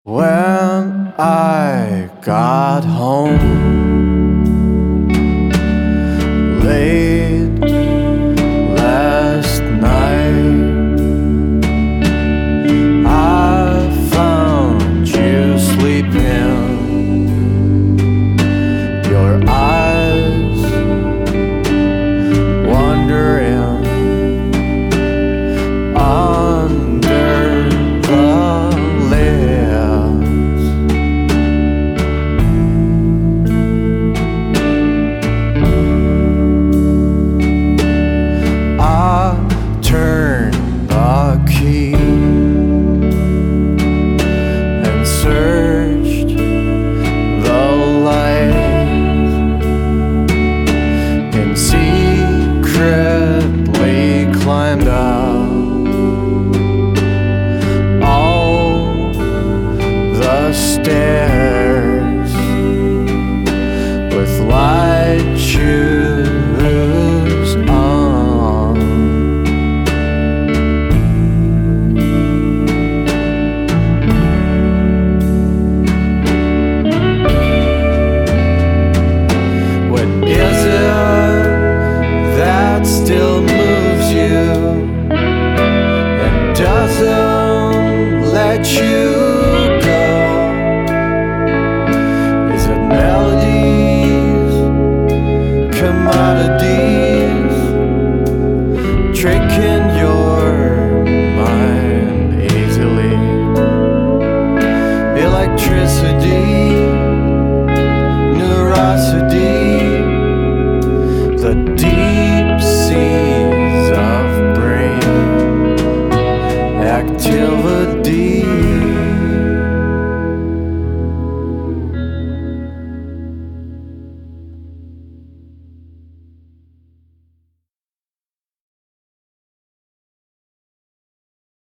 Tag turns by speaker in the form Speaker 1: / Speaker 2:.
Speaker 1: When I got home late last night, I found you sleeping, your eyes wandering under the lids. I turned the key and searched the lights and secretly climbed up all the stairs with light shoes on. What is it that still moves you and doesn't let you go? Is it melodies, commodities, tricking your mind easily? Electricity, neurosity, the